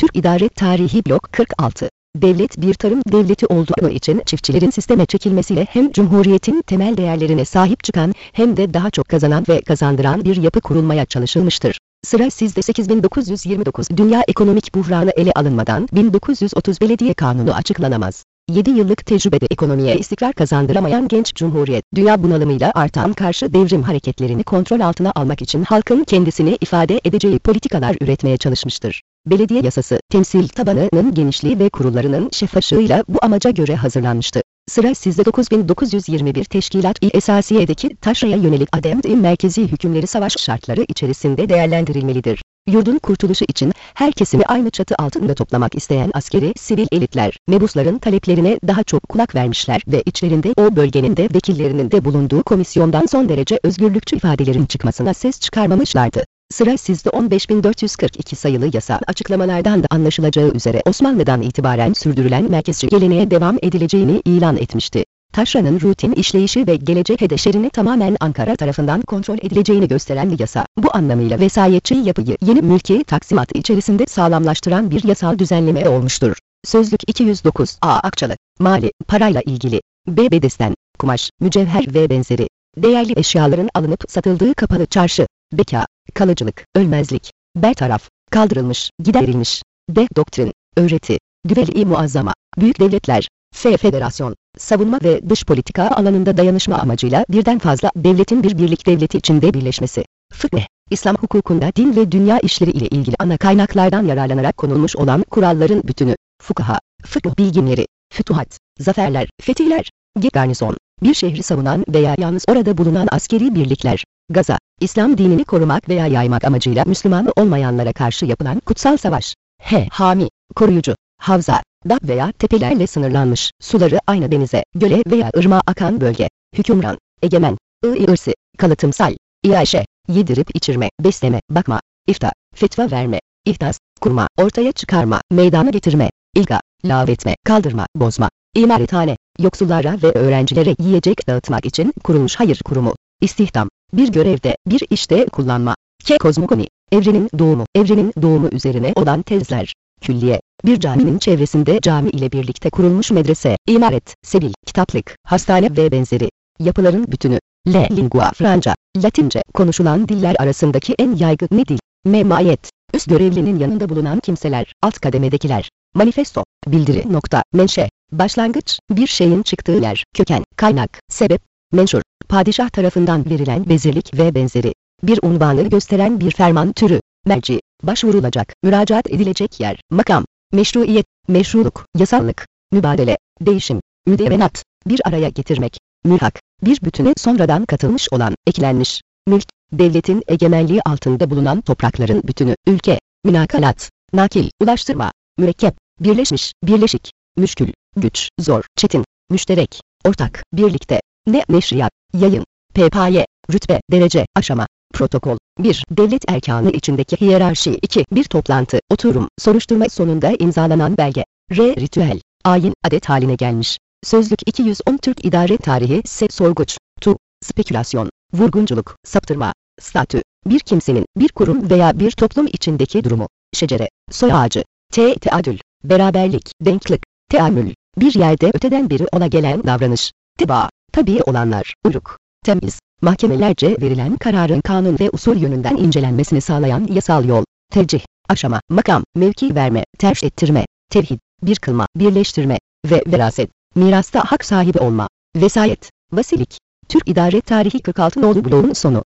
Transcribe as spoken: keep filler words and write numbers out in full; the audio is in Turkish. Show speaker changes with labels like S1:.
S1: Türk İdare Tarihi Blok kırk altı. Devlet bir tarım devleti olduğu için çiftçilerin sisteme çekilmesiyle hem Cumhuriyet'in temel değerlerine sahip çıkan hem de daha çok kazanan ve kazandıran bir yapı kurulmaya çalışılmıştır. Sıra sizde. sekiz bin dokuz yüz yirmi dokuz Dünya ekonomik buhranı ele alınmadan bin dokuz yüz otuz Belediye Kanunu açıklanamaz. yedi yıllık tecrübede ekonomiye istikrar kazandıramayan genç Cumhuriyet, dünya bunalımıyla artan karşı devrim hareketlerini kontrol altına almak için halkın kendisini ifade edeceği politikalar üretmeye çalışmıştır. Belediye yasası, temsil tabanının genişliği ve kurullarının şeffaflığıyla bu amaca göre hazırlanmıştı. Sıra sizde. dokuz bin dokuz yüz yirmi bir Teşkilat-ı Esasiye'deki taşraya yönelik adem-i merkezi hükümleri savaş şartları içerisinde değerlendirilmelidir. Yurdun kurtuluşu için her kesimi aynı çatı altında toplamak isteyen askeri, sivil elitler, mebusların taleplerine daha çok kulak vermişler ve içlerinde o bölgenin de vekillerinin de bulunduğu komisyondan son derece özgürlükçü ifadelerin çıkmasına ses çıkarmamışlardı. Sıra sizde. on beş bin dört yüz kırk iki sayılı yasa açıklamalardan da anlaşılacağı üzere Osmanlı'dan itibaren sürdürülen merkezci geleneğe devam edileceğini ilan etmişti. Taşranın rutin işleyişi ve gelecek hedeflerini tamamen Ankara tarafından kontrol edileceğini gösteren yasa, bu anlamıyla vesayetçi yapıyı yeni mülki taksimat içerisinde sağlamlaştıran bir yasal düzenleme olmuştur. Sözlük iki yüz dokuz A. Akçalı, mali, parayla ilgili, B. Bedesten, kumaş, mücevher ve benzeri, değerli eşyaların alınıp satıldığı kapalı çarşı, beka, kalıcılık, ölmezlik, bertaraf, kaldırılmış, giderilmiş, D. Doktrin, öğreti, düveli muazzama, büyük devletler, F. Federasyon, savunma ve dış politika alanında dayanışma amacıyla birden fazla devletin bir birlik devleti içinde birleşmesi, fıkıh, İslam hukukunda din ve dünya işleri ile ilgili ana kaynaklardan yararlanarak konulmuş olan kuralların bütünü, fukaha, fıkıh bilginleri, fütuhat, zaferler, fetihler, garnizon, bir şehri savunan veya yalnız orada bulunan askeri birlikler, gaza, İslam dinini korumak veya yaymak amacıyla Müslüman olmayanlara karşı yapılan kutsal savaş, H. Hami, koruyucu, havza, dağ veya tepelerle sınırlanmış, suları aynı denize, göle veya ırmağa akan bölge, hükümran, egemen, ı ırsi, kalıtımsal, iaşe, yedirip içirme, besleme, bakma, ifta, fetva verme, ihdas, kurma, ortaya çıkarma, meydana getirme, ilga, lağvetme, kaldırma, bozma, imarethane, yoksullara ve öğrencilere yiyecek dağıtmak için kurulmuş hayır kurumu, istihdam, bir görevde, bir işte kullanma, K. Kozmogoni, evrenin doğumu, evrenin doğumu üzerine olan tezler, külliye, bir caminin çevresinde cami ile birlikte kurulmuş medrese, imaret, sebil, kitaplık, hastane ve benzeri, yapıların bütünü, L. Lingua Franca, Latince, konuşulan diller arasındaki en yaygın ne dil, M. Mahiyet, üst görevlinin yanında bulunan kimseler, alt kademedekiler, manifesto, bildiri nokta, menşe, başlangıç, bir şeyin çıktığı yer, köken, kaynak, sebep, menşur, padişah tarafından verilen vezirlik ve benzeri, bir unvanı gösteren bir ferman türü, merci, başvurulacak, müracaat edilecek yer, makam, meşruiyet, meşruluk, yasallık, mübadele, değişim, müdevenat, bir araya getirmek, mülhak, bir bütüne sonradan katılmış olan, eklenmiş, mülk, devletin egemenliği altında bulunan toprakların bütünü, ülke, münakalat, nakil, ulaştırma, mürekkep, birleşmiş, birleşik, müşkül, güç, zor, çetin, müşterek, ortak, birlikte, ne neşriyat, yayın, pepaye, rütbe, derece, aşama, protokol, bir Devlet erkanı içindeki hiyerarşi, iki Bir toplantı, oturum, soruşturma sonunda imzalanan belge, R. Ritüel, ayin, adet haline gelmiş. Sözlük iki yüz on Türk İdare Tarihi, S. Sorguç, Tu, spekülasyon, vurgunculuk, saptırma, statü, bir kimsenin, bir kurum veya bir toplum içindeki durumu, şecere, soy ağacı, T. Teadül, beraberlik, denklik, teamül, bir yerde öteden beri ola gelen davranış, tibaa, tabii olanlar, uruk, temiz, mahkemelerce verilen kararın kanun ve usul yönünden incelenmesini sağlayan yasal yol, tevcih, aşama, makam, mevki verme, terş ettirme, tevhid, bir kılma, birleştirme ve veraset, mirasta hak sahibi olma, vesayet, vasilik. Türk İdare Tarihi kırk altı nolu bloğun sonu.